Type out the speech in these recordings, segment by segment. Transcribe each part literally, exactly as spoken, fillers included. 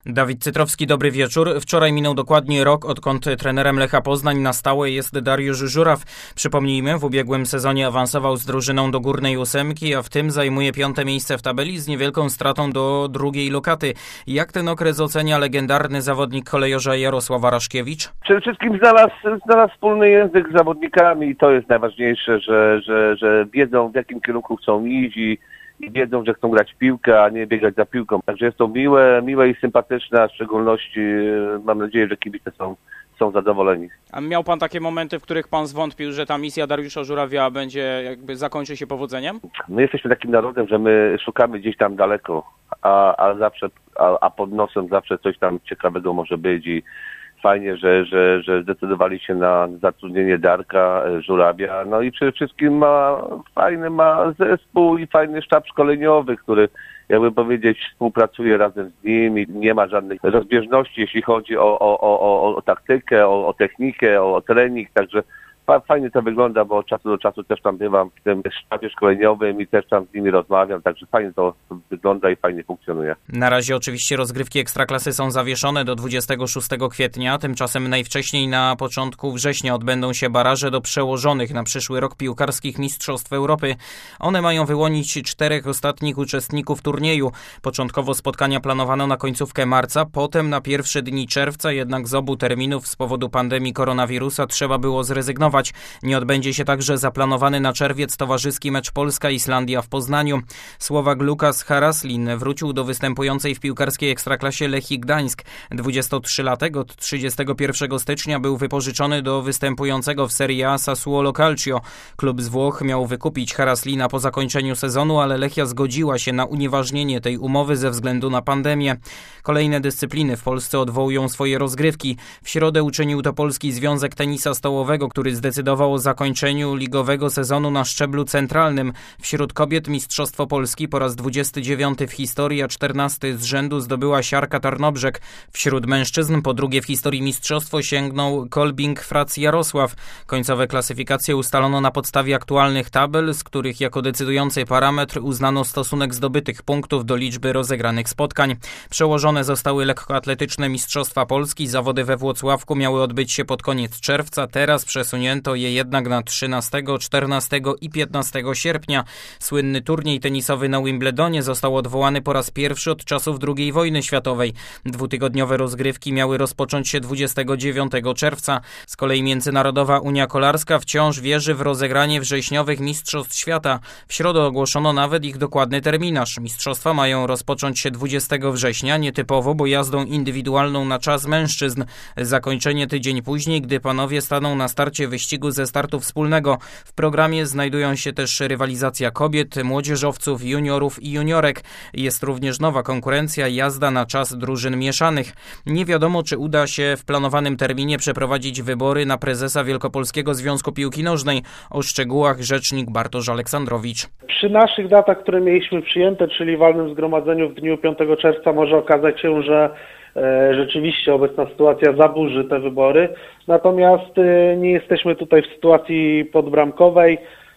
Dawid Cytrowski, dobry wieczór. Wczoraj minął dokładnie rok, odkąd trenerem Lecha Poznań na stałe jest Dariusz Żuraw. Przypomnijmy, w ubiegłym sezonie awansował z drużyną do górnej ósemki, a w tym zajmuje piąte miejsce w tabeli z niewielką stratą do drugiej lokaty. Jak ten okres ocenia legendarny zawodnik kolejorza Jarosław Araszkiewicz? Przede wszystkim znalazł, znalazł wspólny język z zawodnikami i to jest najważniejsze, że, że, że wiedzą, w jakim kierunku chcą iść i i wiedzą, że chcą grać w piłkę, a nie biegać za piłką. Także jest to miłe, miłe i sympatyczne, a w szczególności mam nadzieję, że kibice są, są zadowoleni. A miał pan takie momenty, w których pan zwątpił, że ta misja Dariusza Żurawia będzie, jakby zakończy się powodzeniem? My jesteśmy takim narodem, że my szukamy gdzieś tam daleko, a, a zawsze, a, a pod nosem zawsze coś tam ciekawego może być i fajnie, że, że, że zdecydowali się na zatrudnienie Darka Żurawia. No i przede wszystkim ma fajny ma zespół i fajny sztab szkoleniowy, który, jakby powiedzieć, współpracuje razem z nim i nie ma żadnych rozbieżności, jeśli chodzi o, o, o, o taktykę, o, o technikę, o, o trening. Także fajnie to wygląda, bo od czasu do czasu też tam bywam w tym sztabie szkoleniowym i też tam z nimi rozmawiam, także fajnie to wygląda i fajnie funkcjonuje. Na razie oczywiście rozgrywki Ekstraklasy są zawieszone do dwudziestego szóstego kwietnia, tymczasem najwcześniej na początku września odbędą się baraże do przełożonych na przyszły rok piłkarskich Mistrzostw Europy. One mają wyłonić czterech ostatnich uczestników turnieju. Początkowo spotkania planowano na końcówkę marca, potem na pierwsze dni czerwca, jednak z obu terminów z powodu pandemii koronawirusa trzeba było zrezygnować. Nie odbędzie się także zaplanowany na czerwiec towarzyski mecz Polska-Islandia w Poznaniu. Słowak Lukas Haraslin wrócił do występującej w piłkarskiej Ekstraklasie Lechii Gdańsk. dwudziestotrzylatek od trzydziestego pierwszego stycznia był wypożyczony do występującego w Serie A Sassuolo Calcio. Klub z Włoch miał wykupić Haraslina po zakończeniu sezonu, ale Lechia zgodziła się na unieważnienie tej umowy ze względu na pandemię. Kolejne dyscypliny w Polsce odwołują swoje rozgrywki. W środę uczynił to Polski Związek Tenisa Stołowego, który zdecydował o zakończeniu ligowego sezonu na szczeblu centralnym. Wśród kobiet Mistrzostwo Polski po raz dwudziesty dziewiąty w historii, a czternasty z rzędu zdobyła Siarka Tarnobrzeg. Wśród mężczyzn po drugie w historii mistrzostwo sięgnął Kolbing-Frac Jarosław. Końcowe klasyfikacje ustalono na podstawie aktualnych tabel, z których jako decydujący parametr uznano stosunek zdobytych punktów do liczby rozegranych spotkań. Przełożone zostały lekkoatletyczne Mistrzostwa Polski. Zawody we Włocławku miały odbyć się pod koniec czerwca. Teraz przesunięto je jednak na trzynastego, czternastego i piętnastego sierpnia. Słynny turniej tenisowy na Wimbledonie został odwołany po raz pierwszy od czasów drugiej wojny światowej. Dwutygodniowe rozgrywki miały rozpocząć się dwudziestego dziewiątego czerwca. Z kolei Międzynarodowa Unia Kolarska wciąż wierzy w rozegranie wrześniowych Mistrzostw Świata. W środę ogłoszono nawet ich dokładny terminarz. Mistrzostwa mają rozpocząć się dwudziestego września, nietypowo, bo jazdą indywidualną na czas mężczyzn. Zakończenie tydzień później, gdy panowie staną na starcie wyścigu ze startu wspólnego. W programie znajdują się też rywalizacja kobiet, młodzieżowców, juniorów i juniorek. Jest również nowa konkurencja, jazda na czas drużyn mieszanych. Nie wiadomo, czy uda się w planowanym terminie przeprowadzić wybory na prezesa Wielkopolskiego Związku Piłki Nożnej. O szczegółach rzecznik Bartosz Aleksandrowicz. Przy naszych datach, które mieliśmy przyjęte, czyli walnym zgromadzeniu w dniu piątego czerwca, może okazać się, że rzeczywiście obecna sytuacja zaburzy te wybory, natomiast nie jesteśmy tutaj w sytuacji podbramkowej.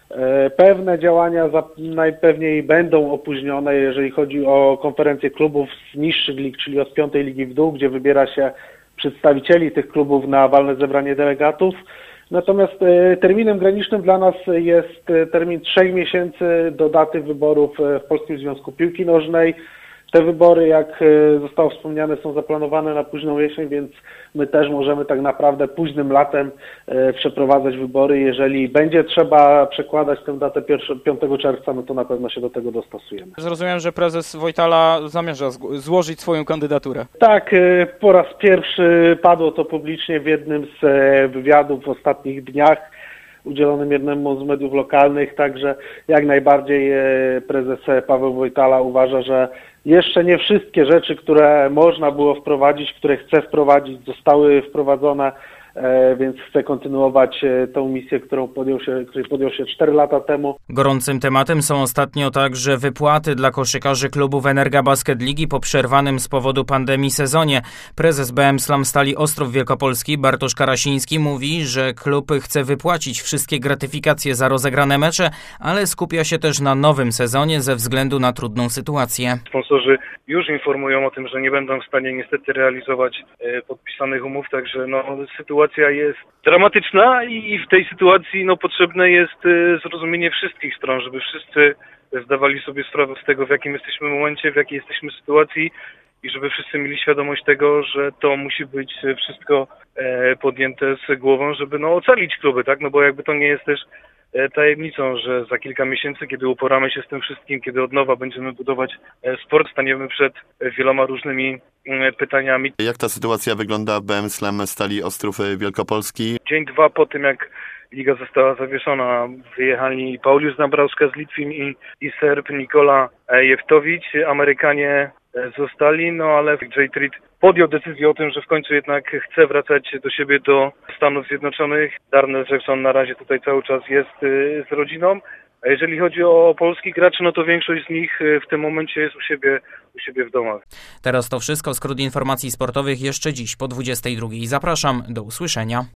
Pewne działania najpewniej będą opóźnione, jeżeli chodzi o konferencję klubów z niższych lig, czyli od piątej ligi w dół, gdzie wybiera się przedstawicieli tych klubów na walne zebranie delegatów. Natomiast terminem granicznym dla nas jest termin trzech miesięcy do daty wyborów w Polskim Związku Piłki Nożnej. Te wybory, jak zostało wspomniane, są zaplanowane na późną jesień, więc my też możemy tak naprawdę późnym latem przeprowadzać wybory. Jeżeli będzie trzeba przekładać tę datę piątego czerwca, no to na pewno się do tego dostosujemy. Zrozumiem, że prezes Wojtala zamierza złożyć swoją kandydaturę. Tak, po raz pierwszy padło to publicznie w jednym z wywiadów w ostatnich dniach, udzielonym jednemu z mediów lokalnych, także jak najbardziej prezes Paweł Wojtala uważa, że jeszcze nie wszystkie rzeczy, które można było wprowadzić, które chce wprowadzić, zostały wprowadzone więc chce kontynuować tą misję, którą podjął się, której podjął się cztery lata temu. Gorącym tematem są ostatnio także wypłaty dla koszykarzy klubów Energa Basket Ligi po przerwanym z powodu pandemii sezonie. Prezes B M Slam Stali Ostrów Wielkopolski Bartosz Karasiński mówi, że klub chce wypłacić wszystkie gratyfikacje za rozegrane mecze, ale skupia się też na nowym sezonie ze względu na trudną sytuację. Sponsorzy już informują o tym, że nie będą w stanie niestety realizować e, podpisanych umów, także no, sytuacja jest dramatyczna i w tej sytuacji no, potrzebne jest e, zrozumienie wszystkich stron, żeby wszyscy zdawali sobie sprawę z tego, w jakim jesteśmy momencie, w jakiej jesteśmy sytuacji i żeby wszyscy mieli świadomość tego, że to musi być wszystko e, podjęte z głową, żeby no, ocalić kluby, tak? No bo jakby to nie jest też tajemnicą, że za kilka miesięcy, kiedy uporamy się z tym wszystkim, kiedy od nowa będziemy budować sport, staniemy przed wieloma różnymi pytaniami. Jak ta sytuacja wygląda w B M Slam Stali Ostrów Wielkopolski? Dzień, dwa po tym, jak liga została zawieszona, wyjechali Pauliusz Nabrauszka z Litwin i, i Serb Nikola Jewtowicz. Amerykanie zostali, no ale Jay Treat podjął decyzję o tym, że w końcu jednak chce wracać do siebie, do Stanów Zjednoczonych. Darnell Jackson na razie tutaj cały czas jest z rodziną. A jeżeli chodzi o polskich graczy, no to większość z nich w tym momencie jest u siebie, u siebie w domach. Teraz to wszystko. Skrót informacji sportowych jeszcze dziś po dwudziestej drugiej. Zapraszam, do usłyszenia.